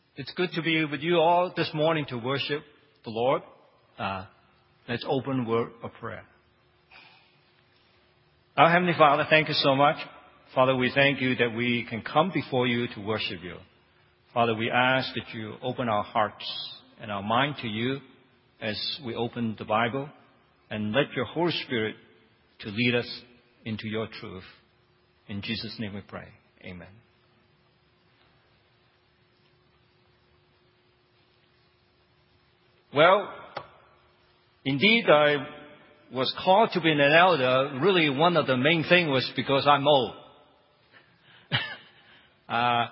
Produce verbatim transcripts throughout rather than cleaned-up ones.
It's good to be with you all this morning to worship the Lord. Uh, let's open word of prayer. Our Heavenly Father, thank you so much. Father, we thank you that we can come before you to worship you. Father, we ask that you open our hearts and our mind to you as we open the Bible, and let your Holy Spirit to lead us into your truth. In Jesus' name we pray. Amen. Well, indeed, I was called to be an elder. Really, one of the main things was because I'm old. uh,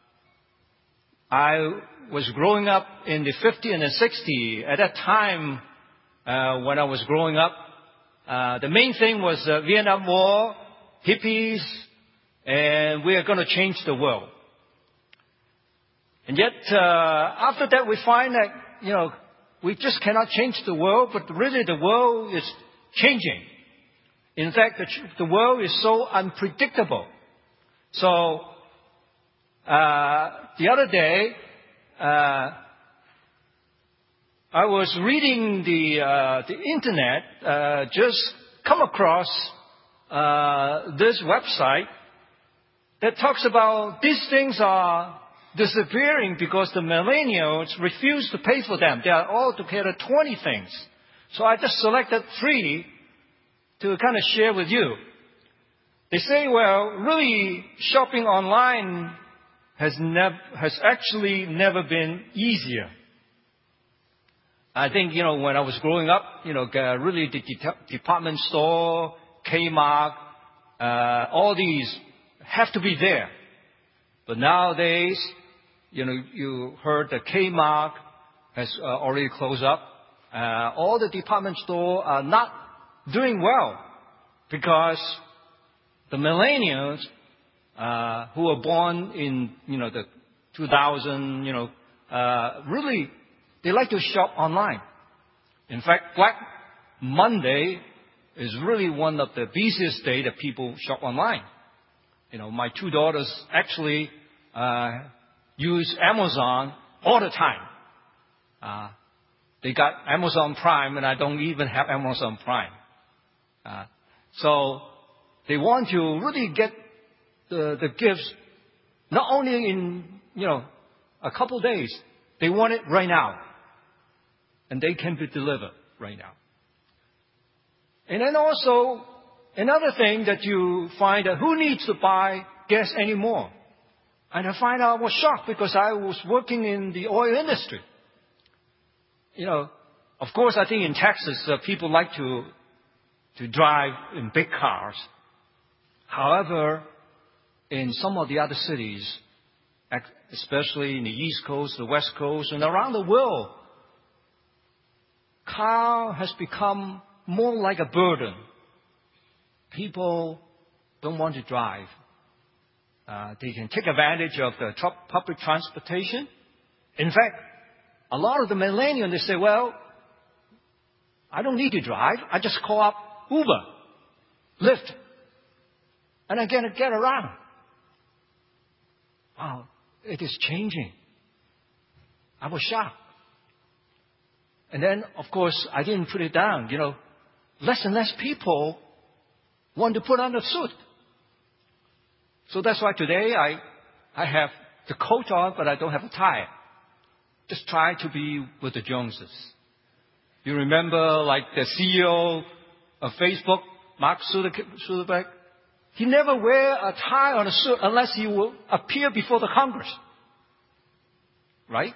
I was growing up in the fifties and the sixties. At that time, uh, when I was growing up, uh, the main thing was the Vietnam War, hippies, and we are going to change the world. And yet, uh, after that, we find that, you know, we just cannot change the world, but really the world is changing. In fact, the, the world is so unpredictable. So, uh, the other day, uh, I was reading the, uh, the internet, uh, just come across, uh, this website that talks about these things are disappearing because the millennials refuse to pay for them. There are altogether twenty things. So I just selected three to kind of share with you. They say, well, really shopping online has never, has actually never been easier. I think, you know, when I was growing up, you know, really the department store, Kmart, uh, all these have to be there. But nowadays, you know, you heard that Kmart has uh, already closed up. Uh, all the department stores are not doing well because the millennials uh, who were born in, you know, the two thousand, you know, uh, really they like to shop online. In fact, Black Monday is really one of the busiest days that people shop online. You know, my two daughters actually uh, use Amazon all the time. Uh, they got Amazon Prime, and I don't even have Amazon Prime. Uh, so they want to really get the, the gifts not only in, you know, a couple days. They want it right now. And they can be delivered right now. And then also, another thing that you find that who needs to buy gas anymore? And I find out I was shocked because I was working in the oil industry. You know, of course, I think in Texas, uh, people like to, to drive in big cars. However, in some of the other cities, especially in the East Coast, the West Coast, and around the world, car has become more like a burden. People don't want to drive. Uh, they can take advantage of the tr- public transportation. In fact, a lot of the millennials, they say, well, I don't need to drive. I just call up Uber, Lyft, and I get to get around. Wow, it is changing. I was shocked. And then, of course, I didn't put it down. You know, less and less people want to put on a suit. So that's why today I, I have the coat on, but I don't have a tie. Just try to be with the Joneses. You remember, like the C E O of Facebook, Mark Zuckerberg? He never wear a tie on a suit unless he will appear before the Congress. Right?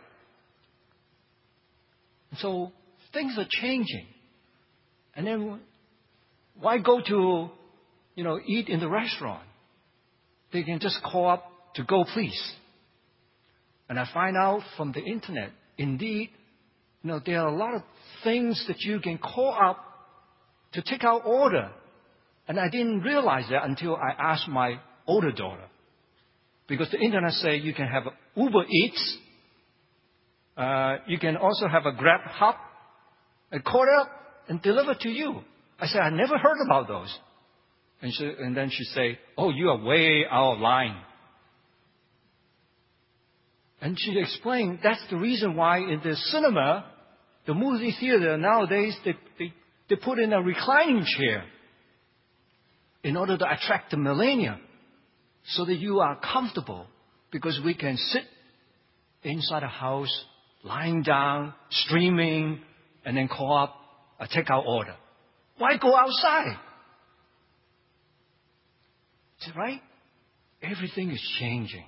So things are changing. And then why go to, you know, eat in the restaurant? They can just call up to go, please. And I find out from the internet, indeed, you know, there are a lot of things that you can call up to take our order. And I didn't realize that until I asked my older daughter. Because the internet say you can have Uber Eats. Uh, you can also have a Grab Hub. And call it up and deliver to you. I said, I never heard about those. And, she, and then she say, oh, you are way out of line. And she explained that's the reason why in the cinema, the movie theater nowadays, they, they, they put in a reclining chair in order to attract the millennial so that you are comfortable, because we can sit inside a house, lying down, streaming, and then call up, uh, take our order. Why go outside? Is it right? Everything is changing.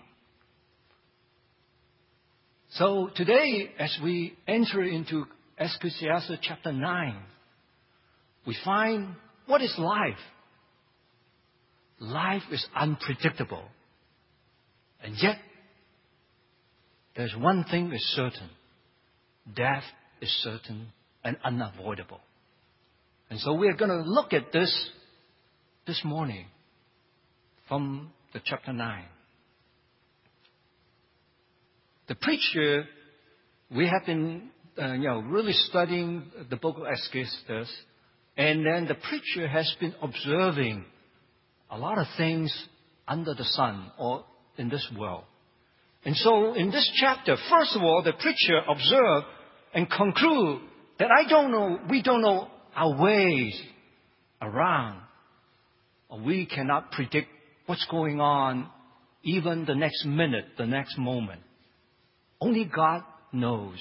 So today, as we enter into Ecclesiastes chapter nine, we find what is life? Life is unpredictable. And yet, there's one thing is certain. Death is certain and unavoidable. And so we're going to look at this this morning from the chapter nine. The preacher, we have been, uh, you know, really studying the book of Ecclesiastes, and then the preacher has been observing a lot of things under the sun or in this world. And so in this chapter, first of all, the preacher observed and conclude that I don't know, we don't know our ways around. Or we cannot predict what's going on even the next minute, the next moment. Only God knows.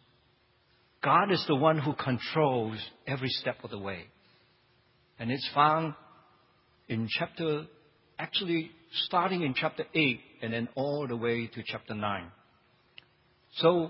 God is the one who controls every step of the way. And it's found in chapter, actually starting in chapter eight and then all the way to chapter nine. So,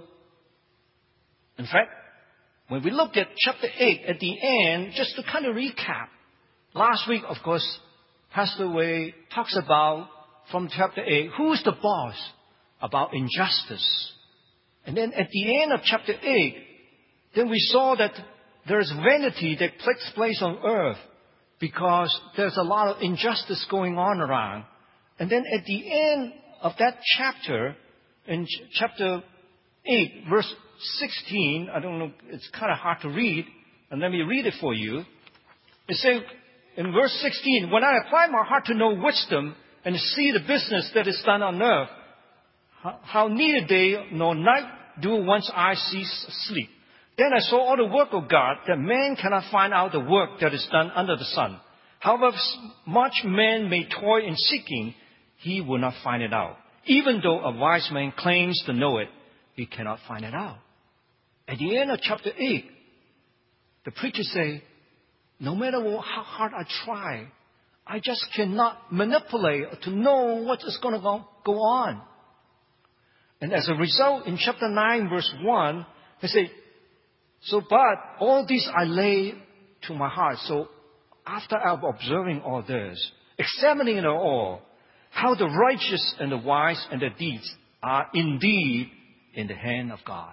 in fact, when we look at chapter eight at the end, just to kind of recap, last week, of course, Pastor Wei talks about from chapter eight, who's the boss? About injustice. And then at the end of chapter eight, then we saw that there's vanity that takes place on earth because there's a lot of injustice going on around. And then at the end of that chapter, in ch- chapter eight, verse sixteen, I don't know, it's kind of hard to read, and let me read it for you. It says in verse sixteen, when I apply my heart to know wisdom and see the business that is done on earth, how, how neither day nor night do one's eyes cease sleep. Then I saw all the work of God, that man cannot find out the work that is done under the sun. However much man may toil in seeking, he will not find it out. Even though a wise man claims to know it, he cannot find it out. At the end of chapter eight, the preacher say, no matter how hard I try, I just cannot manipulate to know what is going to go, go on. And as a result, in chapter nine, verse one, they say, so, but all this I lay to my heart. So, after observing all this, examining it all, how the righteous and the wise and the deeds are indeed in the hand of God.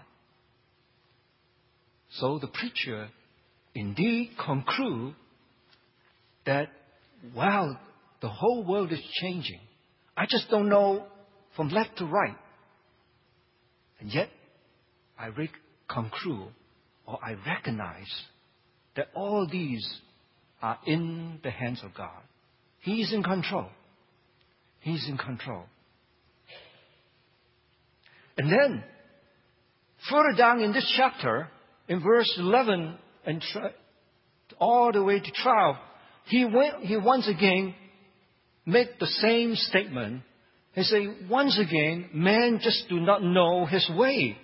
So, the preacher indeed conclude that, wow, the whole world is changing. I just don't know from left to right. And yet, I re- conclude or I recognize that all these are in the hands of God. He is in control. He's in control. And then, further down in this chapter, in verse eleven and all the way to twelve, he went, he once again made the same statement. He said, once again, man just do not know his way.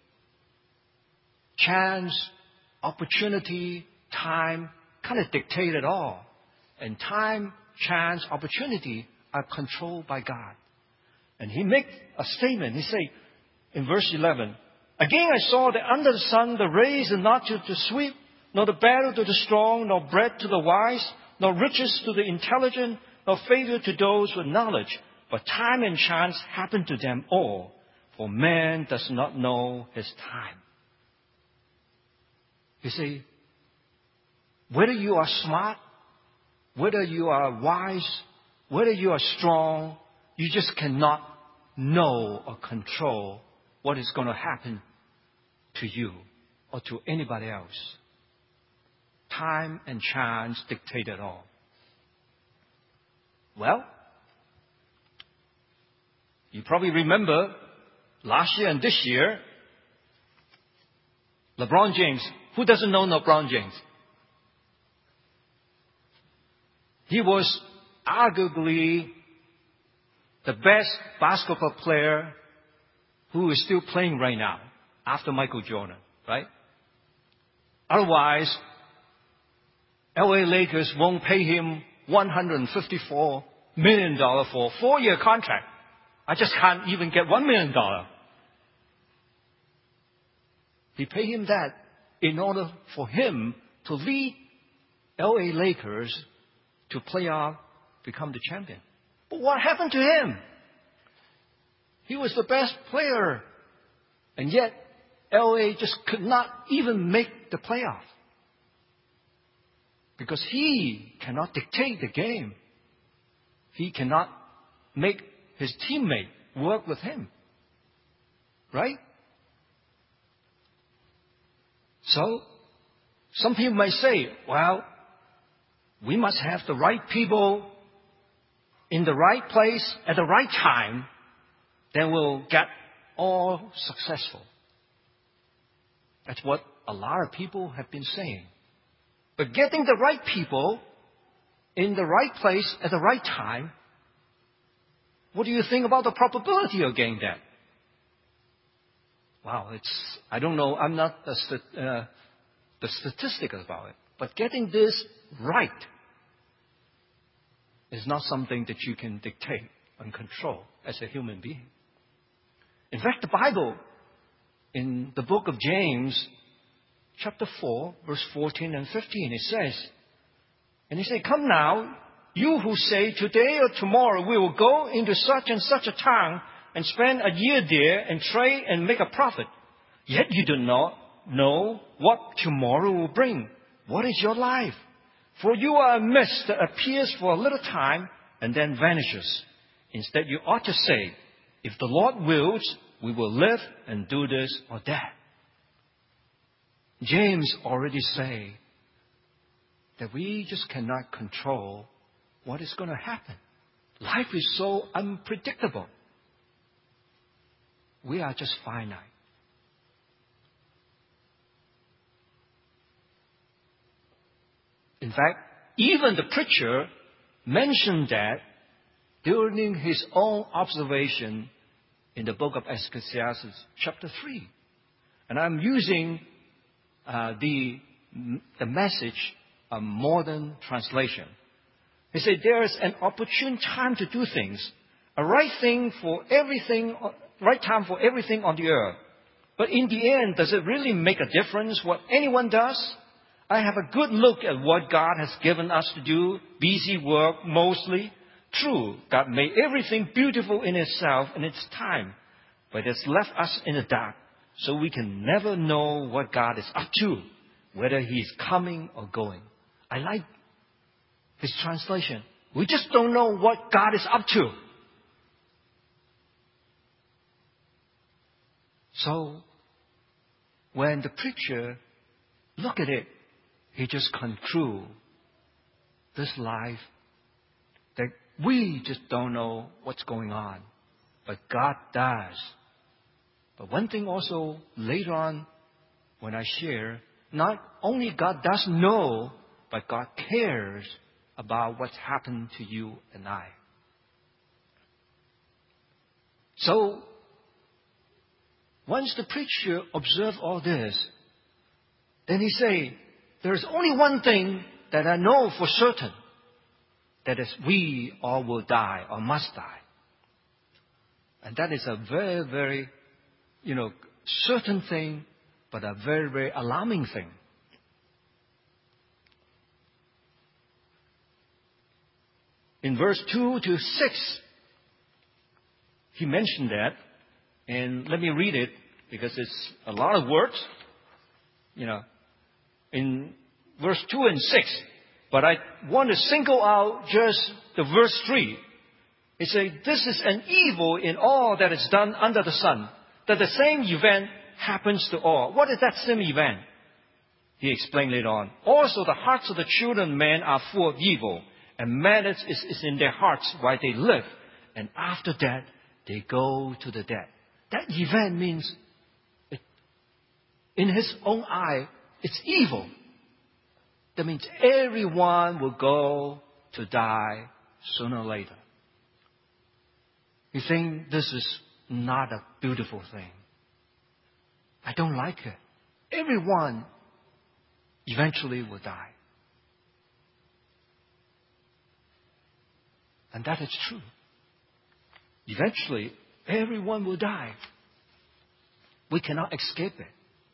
Chance, opportunity, time kind of dictate it all. And time, chance, opportunity are controlled by God. And he made a statement. He said in verse eleven, again I saw that under the sun the race is not to the swift, nor the battle to the strong, nor bread to the wise, nor riches to the intelligent, nor favor to those with knowledge. But time and chance happen to them all, for man does not know his time. You see, whether you are smart, whether you are wise, whether you are strong, you just cannot know or control what is going to happen to you or to anybody else. Time and chance dictate it all. Well, you probably remember last year and this year, LeBron James, who doesn't know LeBron James? He was arguably the best basketball player who is still playing right now after Michael Jordan, right? Otherwise, L A Lakers won't pay him one hundred fifty-four million dollars for a four-year contract. I just can't even get one million dollars. He paid him that in order for him to lead L A Lakers to playoff, become the champion. But what happened to him? He was the best player. And yet, L A just could not even make the playoff. Because he cannot dictate the game. He cannot make his teammate work with him. Right? So, some people may say, well, we must have the right people in the right place at the right time, then we'll get all successful. That's what a lot of people have been saying. But getting the right people in the right place at the right time, what do you think about the probability of getting that? Wow, it's, I don't know, I'm not the, uh, the statistic about it. But getting this right is not something that you can dictate and control as a human being. In fact, the Bible, in the book of James, chapter four, verse fourteen and fifteen, it says, and he said, come now, you who say, today or tomorrow we will go into such and such a town and spend a year there and trade and make a profit. Yet you do not know what tomorrow will bring. What is your life? For you are a mist that appears for a little time and then vanishes. Instead, you ought to say, if the Lord wills, we will live and do this or that. James already say that we just cannot control what is going to happen. Life is so unpredictable. We are just finite. In fact, even the preacher mentioned that during his own observation in the book of Ecclesiastes, chapter three. And I'm using uh, the, the message, a modern translation. He said, there is an opportune time to do things, a right thing for everything, right time for everything on the earth. But in the end, does it really make a difference what anyone does? I have a good look at what God has given us to do, busy work mostly. True, God made everything beautiful in itself in its time, but it's left us in the dark, so we can never know what God is up to, whether He's coming or going. I like his translation. We just don't know what God is up to. So, when the preacher look at it, he just conclude this life that we just don't know what's going on, but God does. But one thing also later on when I share, not only God does know, but God cares about what's happened to you and I. So, once the preacher observed all this, then he say, there's only one thing that I know for certain, that is we all will die or must die. And that is a very, very, you know, certain thing, but a very, very alarming thing. In verse two to six, he mentioned that. And let me read it, because it's a lot of words. You know, in verse two and six. But I want to single out just the verse three. It says, this is an evil in all that is done under the sun, that the same event happens to all. What is that same event? He explained later on. Also, the hearts of the children of men are full of evil, and madness is, is in their hearts while they live, and after that they go to the dead. that event means, it, in his own eye, it's evil. That means everyone will go to die sooner or later. You think this is not a beautiful thing? I don't like it. Everyone eventually will die. And that is true. Eventually, everyone will die. We cannot escape it.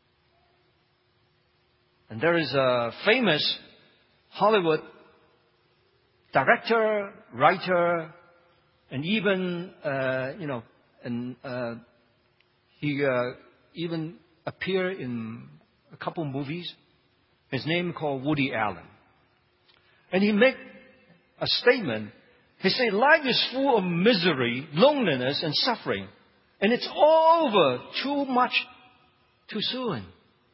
And there is a famous Hollywood director, writer, and even, uh, you know, and uh, he uh, even appeared in a couple movies. His name called Woody Allen. And he made a statement. He said, life is full of misery, loneliness, and suffering. And it's all over too much too soon.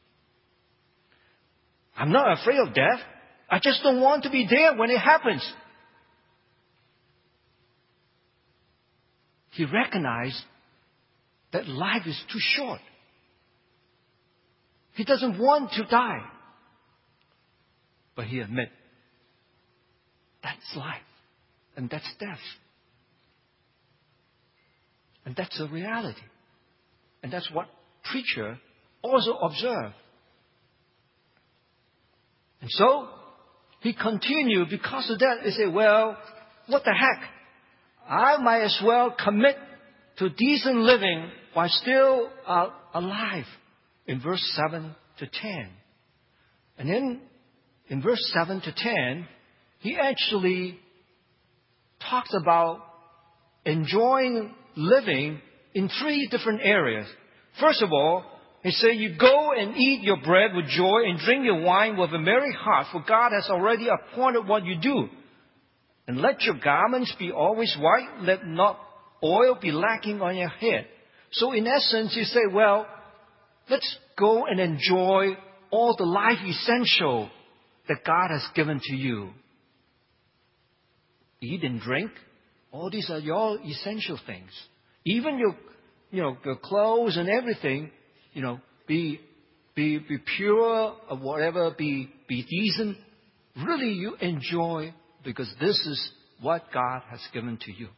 I'm not afraid of death. I just don't want to be there when it happens. He recognized that life is too short. He doesn't want to die. But he admits, that's life. And that's death. And that's a reality. And that's what preacher also observed. And so, he continued because of that. He said, well, what the heck? I might as well commit to decent living while still uh, alive. In verse seven to ten. And then, in verse seven to ten, he actually talks about enjoying living in three different areas. First of all, he said, you go and eat your bread with joy and drink your wine with a merry heart, for God has already appointed what you do. And let your garments be always white, let not oil be lacking on your head. So in essence, you say, well, let's go and enjoy all the life essential that God has given to you. Eat and drink. All these are your essential things. Even your, you know, your clothes and everything, you know, be, be, be pure or whatever, be, be decent. Really you enjoy because this is what God has given to you.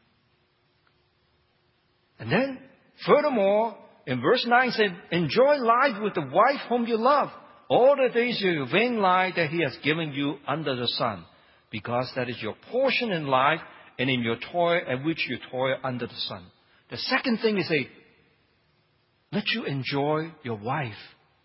And then, furthermore, in verse nine it said, enjoy life with the wife whom you love, all the days of your vain life that He has given you under the sun, because that is your portion in life and in your toil at which you toil under the sun. The second thing is a let you enjoy your wife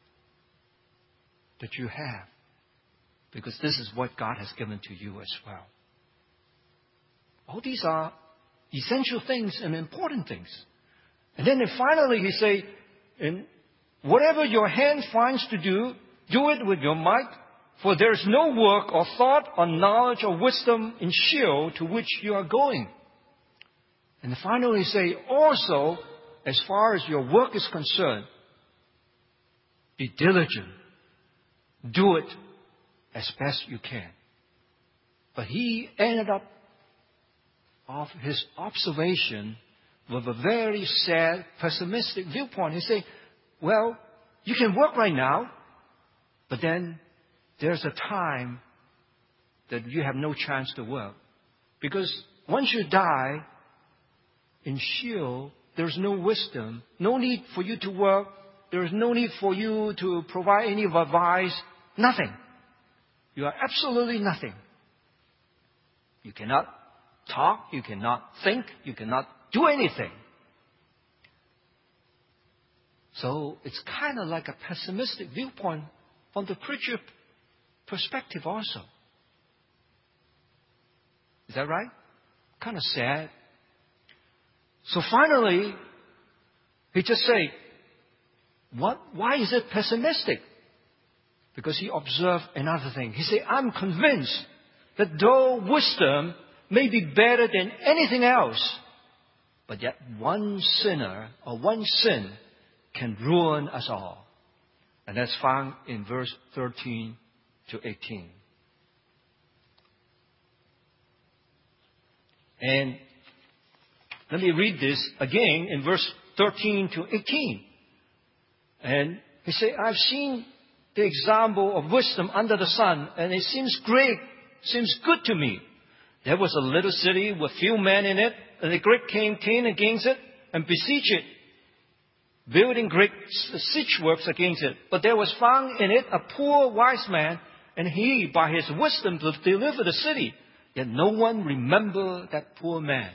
that you have, because this is what God has given to you as well. All these are essential things and important things. And then finally he say, and whatever your hand finds to do, do it with your might, for there is no work or thought or knowledge or wisdom in Sheol to which you are going. And finally say, also, as far as your work is concerned, be diligent. Do it as best you can. But he ended up of his observation with a very sad, pessimistic viewpoint. He said, well, you can work right now, but then there's a time that you have no chance to work. Because once you die, in Sheol, there's no wisdom, no need for you to work, there is no need for you to provide any advice, nothing. You are absolutely nothing. You cannot talk, you cannot think, you cannot do anything. So it's kind of like a pessimistic viewpoint from the preacher perspective also. Is that right? Kind of sad. So finally, he just say, what, why is it pessimistic? Because he observed another thing. He said, I'm convinced that though wisdom may be better than anything else, but yet one sinner or one sin can ruin us all. And that's found in verse thirteen to eighteen. And let me read this again in verse thirteen to eighteen. And he said, I've seen the example of wisdom under the sun, and it seems great, seems good to me. There was a little city with few men in it, and the great king came against it and besieged it, building great siege works against it. But there was found in it a poor wise man, and he, by his wisdom, to deliver the city. Yet no one remembered that poor man.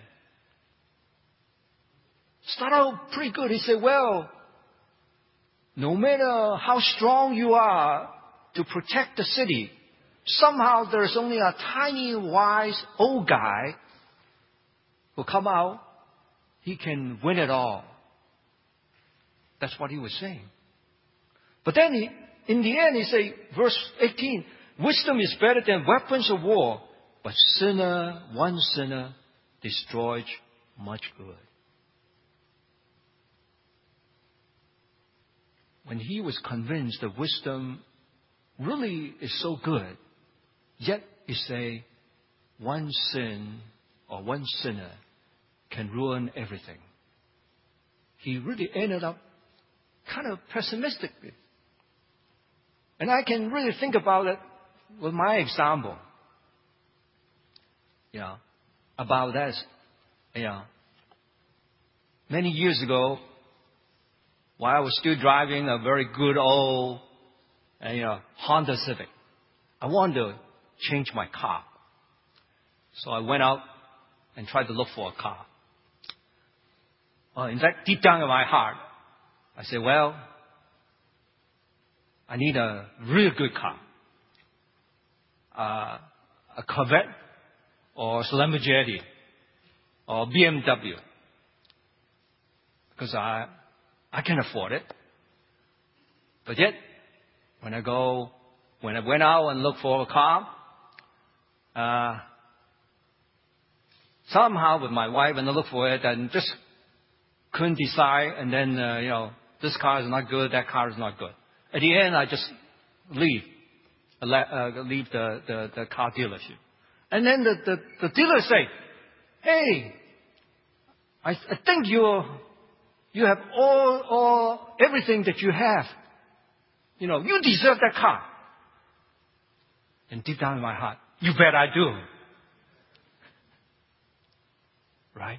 Started out pretty good. He said, well, no matter how strong you are to protect the city, somehow there's only a tiny, wise old guy who come out. He can win it all. That's what he was saying. But then he, in the end, he said, verse eighteen, wisdom is better than weapons of war, but sinner, one sinner, destroys much good. When he was convinced that wisdom really is so good, yet he say, one sin or one sinner can ruin everything. He really ended up kind of pessimistically. And I can really think about it with my example. You know, about that. You know, many years ago, while I was still driving a very good old uh, you know, Honda Civic, I wanted to change my car. So I went out and tried to look for a car. Well, in fact, deep down in my heart, I said, well, I need a real good car. Uh, a Corvette or Lamborghini or B M W. Because I, I can afford it. But yet, when I go, when I went out and looked for a car, uh, somehow with my wife and I looked for it and just couldn't decide, and then, uh, you know, this car is not good, that car is not good. At the end, I just leave, uh, leave the, the, the car dealership. And then the, the, the dealer say, hey, I, I think you're, you have all, all, everything that you have. You know, you deserve that car. And deep down in my heart, you bet I do. Right?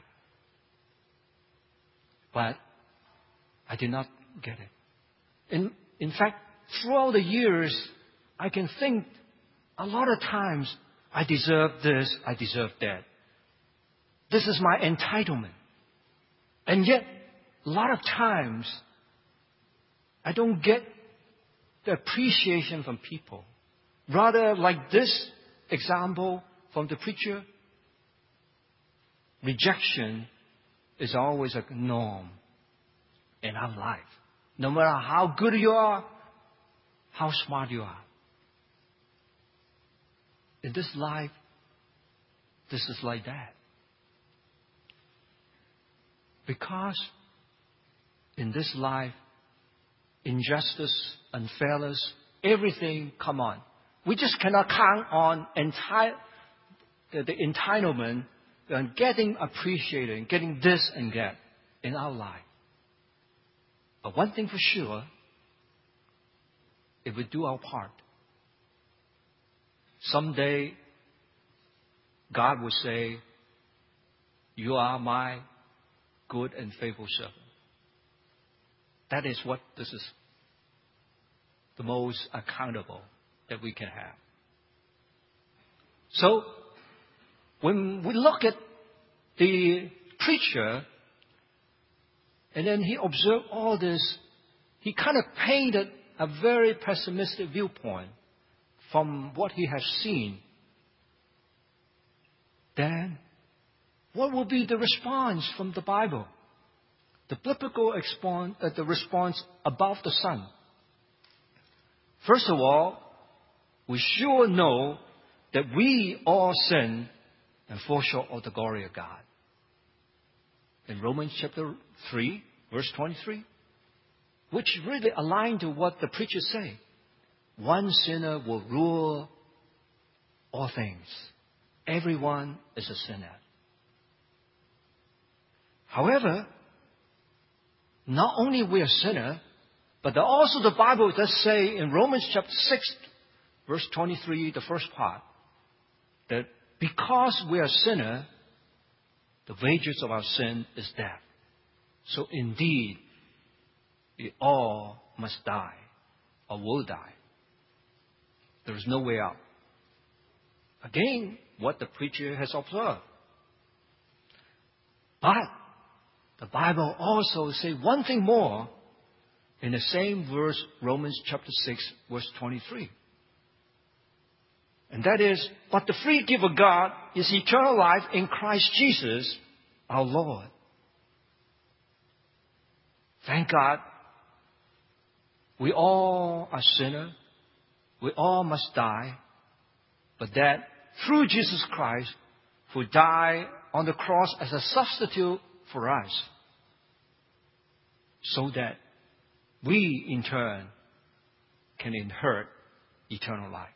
But I did not get it. In, in fact, throughout the years, I can think a lot of times, I deserve this, I deserve that. This is my entitlement. And yet, a lot of times, I don't get the appreciation from people. Rather, like this example from the preacher, rejection is always a norm in our life. No matter how good you are, how smart you are. In this life, this is like that. Because in this life, injustice, unfairness, everything come on. We just cannot count on enti- the, the entitlement and getting appreciated, getting this and that in our life. But one thing for sure, if we do our part, someday God will say, you are my good and faithful servant. That is what this is the most accountable that we can have. So, when we look at the preacher, and then he observed all this, he kind of painted a very pessimistic viewpoint from what he has seen. Then, what will be the response from the Bible? The biblical response, uh, the response above the sun. First of all, we sure know that we all sin and fall short of the glory of God. In Romans chapter three, verse twenty-three, which really aligned to what the preachers say. One sinner will rule all things. Everyone is a sinner. However, not only we are sinner, but also the Bible does say in Romans chapter six, verse twenty-three, the first part, that because we are sinner, the wages of our sin is death. So indeed, we all must die or will die. There is no way out. Again, what the preacher has observed. But the Bible also says one thing more in the same verse, Romans chapter six, verse twenty-three. And that is, but the free gift of God is eternal life in Christ Jesus, our Lord. Thank God, we all are sinners. We all must die. But that through Jesus Christ, who died on the cross as a substitute for us, so that we in turn can inherit eternal life.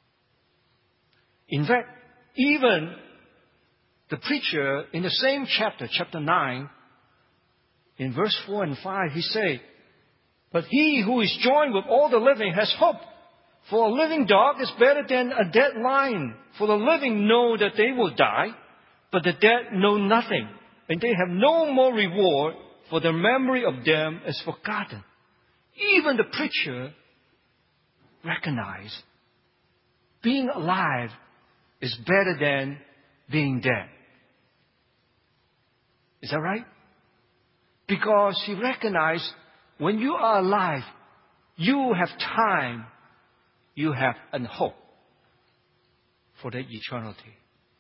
In fact, even the preacher in the same chapter, chapter nine, in verse four and five, he said, but he who is joined with all the living has hope. For a living dog is better than a dead lion. For the living know that they will die, but the dead know nothing, and they have no more reward, for the memory of them is forgotten. Even the preacher recognized being alive is better than being dead. Is that right? Because he recognized when you are alive, you have time, you have a hope for the eternity.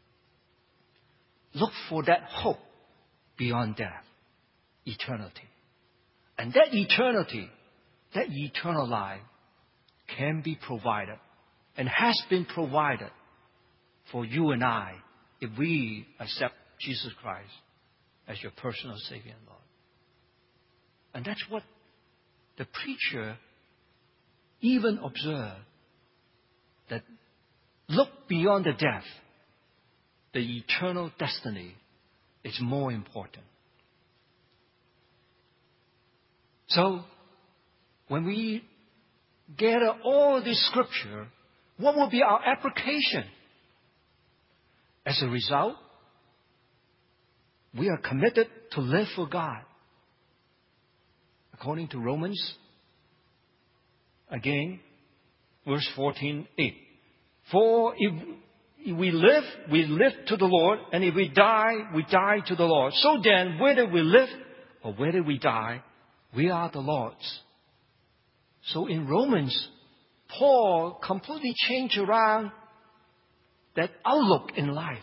Look for that hope beyond death, eternity. And that eternity, that eternal life can be provided and has been provided for you and I if we accept Jesus Christ as your personal Savior and Lord. And that's what the preacher even observed, that look beyond the death. The eternal destiny is more important. So, when we gather all this scripture, what will be our application? As a result, we are committed to live for God. According to Romans, again, verse fourteen, eight. For if we live, we live to the Lord, and if we die, we die to the Lord. So then, whether we live or whether we die, we are the Lord's. So in Romans, Paul completely changed around that outlook in life.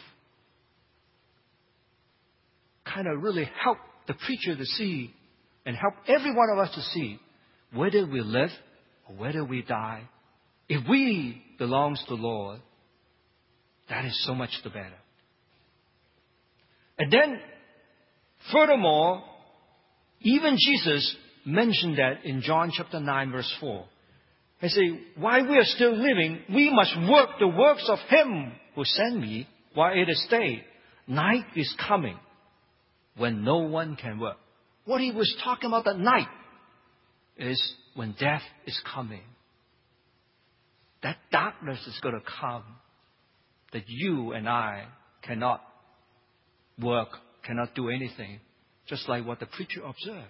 Kind of really helped the preacher to see and help every one of us to see whether we live or whether we die. If we belong to the Lord, that is so much the better. And then, furthermore, even Jesus mentioned that in John chapter nine, verse four. He said, while we are still living, we must work the works of Him who sent me while it is day. Night is coming when no one can work. What he was talking about at night is when death is coming. That darkness is going to come, that you and I cannot work, cannot do anything, just like what the preacher observed.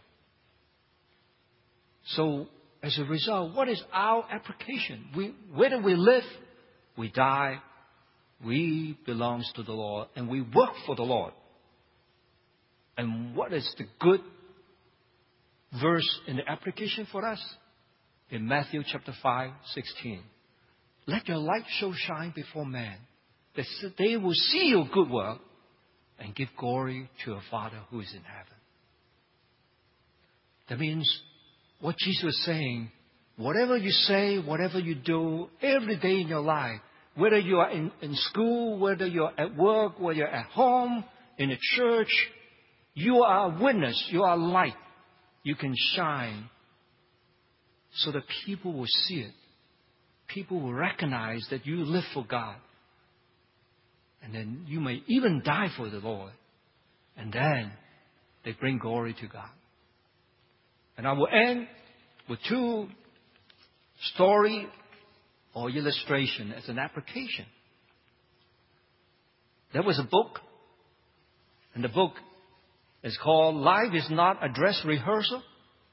So, as a result, what is our application? We, whether we live, we die, we belong to the Lord, and we work for the Lord. And what is the good verse in the application for us? In Matthew chapter five, sixteen. Let your light so shine before men, that they will see your good work and give glory to your Father who is in heaven. That means what Jesus was saying, whatever you say, whatever you do, every day in your life, whether you are in, in school, whether you're at work, whether you're at home, in a church, you are a witness, you are a light. You can shine so that people will see it. People will recognize that you live for God. And then you may even die for the Lord. And then they bring glory to God. And I will end with two story or illustration as an application. There was a book, and the book is called Life is Not a Dress Rehearsal.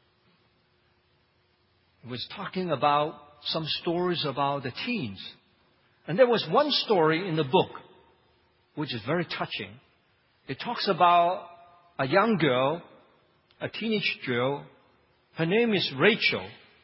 It was talking about some stories about the teens. And there was one story in the book which is very touching. It talks about a young girl, a teenage girl. Her name is Rachel.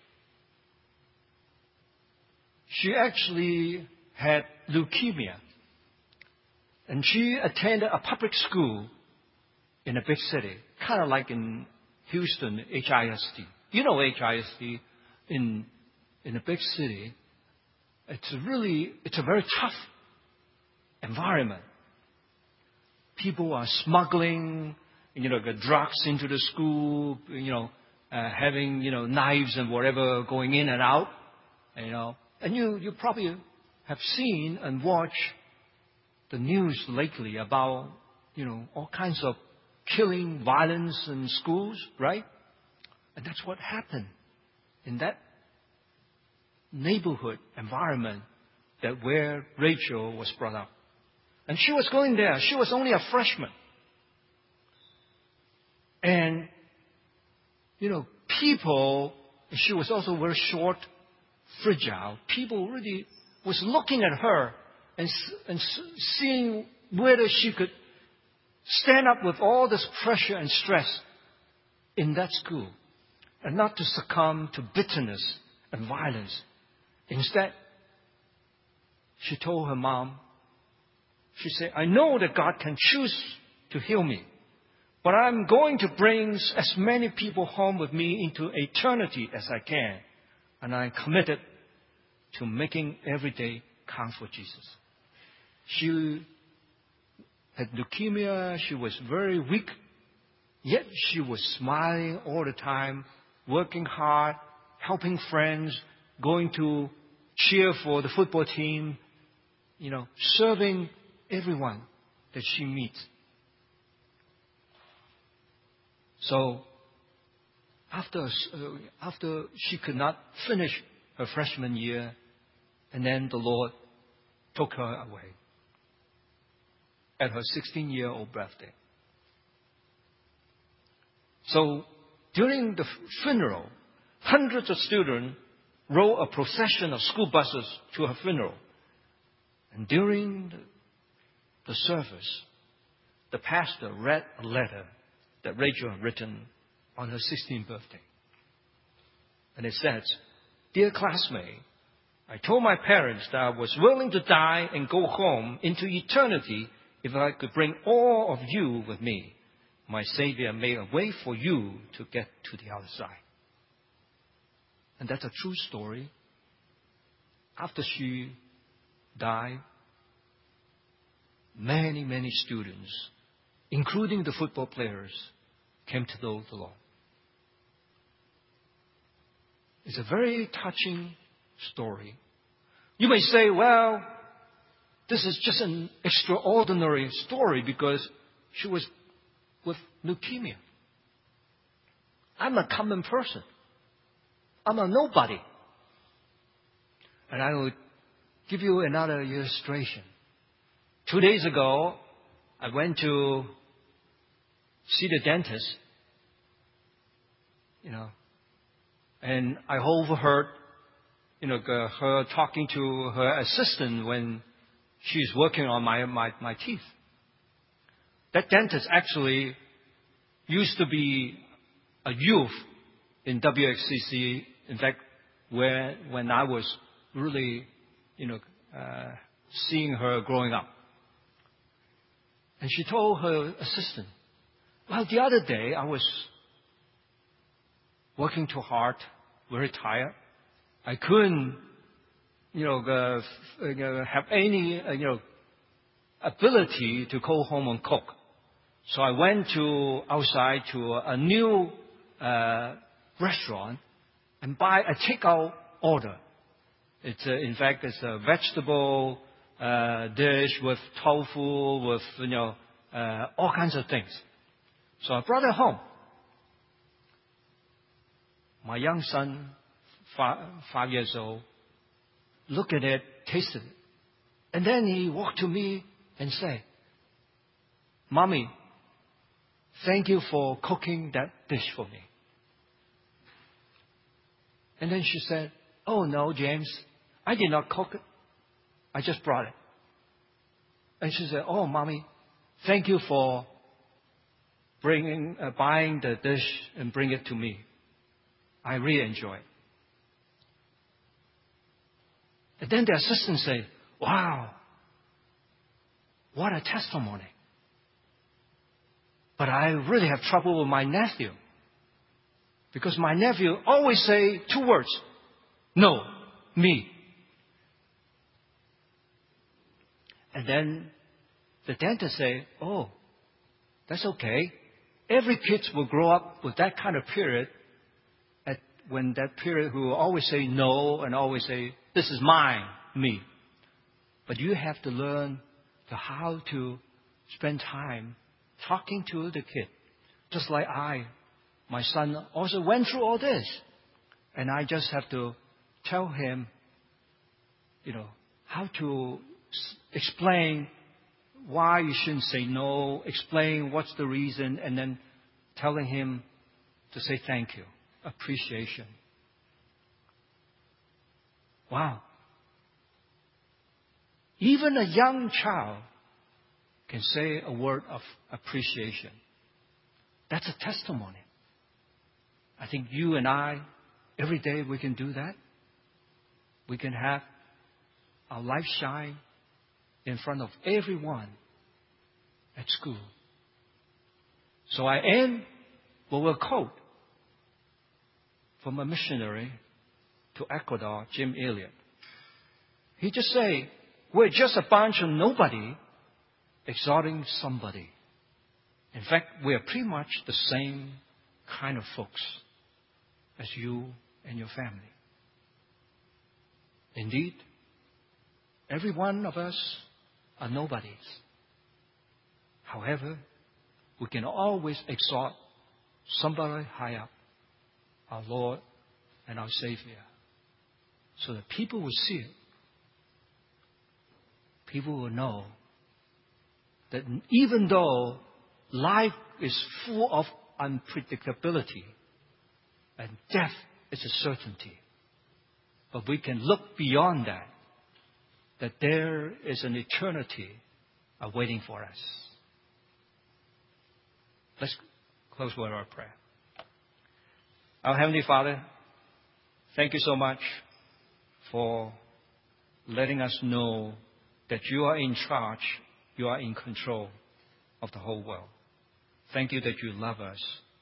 She actually had leukemia. And she attended a public school in a big city, kind of like in Houston, H I S D. You know H I S D in in a big city. It's a really, it's a very tough environment. People are smuggling, you know, the drugs into the school, you know, uh, having, you know, knives and whatever going in and out, you know. And you, you probably have seen and watched the news lately about, you know, all kinds of killing, violence in schools, right? And that's what happened in that neighborhood environment that where Rachel was brought up. And she was going there. She was only a freshman. And, you know, people, she was also very short, fragile. People really was looking at her and, and seeing whether she could stand up with all this pressure and stress in that school and not to succumb to bitterness and violence. Instead, she told her mom, she said, I know that God can choose to heal me, but I'm going to bring as many people home with me into eternity as I can. And I'm committed to making every day count for Jesus. She had leukemia. She was very weak. Yet she was smiling all the time, working hard, helping friends, going to cheer for the football team, you know, serving everyone that she meets. So after, uh, after she could not finish her freshman year, and then the Lord took her away at her sixteen-year-old birthday. So during the funeral, hundreds of students rode a procession of school buses to her funeral. And during the, the service, the pastor read a letter that Rachel had written on her sixteenth birthday. And it says, Dear classmate, I told my parents that I was willing to die and go home into eternity if I could bring all of you with me. My Savior made a way for you to get to the other side. And that's a true story. After she died, many, many students, including the football players, came to know the Lord. It's a very touching story. You may say, well, this is just an extraordinary story because she was with leukemia. I'm a common person. I'm a nobody. And I will give you another illustration. Two days ago, I went to see the dentist, you know, and I overheard, you know, her talking to her assistant when she's working on my, my, my teeth. That dentist actually used to be a youth in W X C C. In fact, where when I was really, you know, uh, seeing her growing up. And she told her assistant, well, the other day I was working too hard, very tired. I couldn't, you know, uh, uh, have any, uh, you know, ability to go home and cook. So I went to outside to a new uh, restaurant and buy a takeout order. It's a, in fact, it's a vegetable uh, dish with tofu, with, you know, uh, all kinds of things. So I brought it home. My young son, five, five years old, looked at it, tasted it. And then he walked to me and said, Mommy, thank you for cooking that dish for me. And then she said, oh no, James, I did not cook it. I just brought it. And she said, oh, Mommy, thank you for bringing, uh, buying the dish and bring it to me. I really enjoy it. And then the assistant said, wow, what a testimony. But I really have trouble with my nephew. Because my nephew always say two words. No, me. And then the dentist say, oh, that's okay. Every kid will grow up with that kind of period. At when that period who will always say no and always say, this is mine, me. But you have to learn to how to spend time talking to the kid. Just like I, my son also went through all this. And I just have to tell him, you know, how to s- explain why you shouldn't say no, explain what's the reason, and then telling him to say thank you, appreciation. Wow. Even a young child can say a word of appreciation. That's a testimony. I think you and I, every day we can do that. We can have our life shine in front of everyone at school. So I end with a quote from a missionary to Ecuador, Jim Elliot. He just say, we're just a bunch of nobody exalting somebody. In fact, we are pretty much the same kind of folks as you and your family. Indeed, every one of us are nobodies. However, we can always exalt somebody high up, our Lord and our Savior, so that people will see it. People will know that even though life is full of unpredictability and death is a certainty, but we can look beyond that, that there is an eternity awaiting for us. Let's close with our prayer. Our Heavenly Father, thank you so much for letting us know that you are in charge, you are in control of the whole world. Thank you that you love us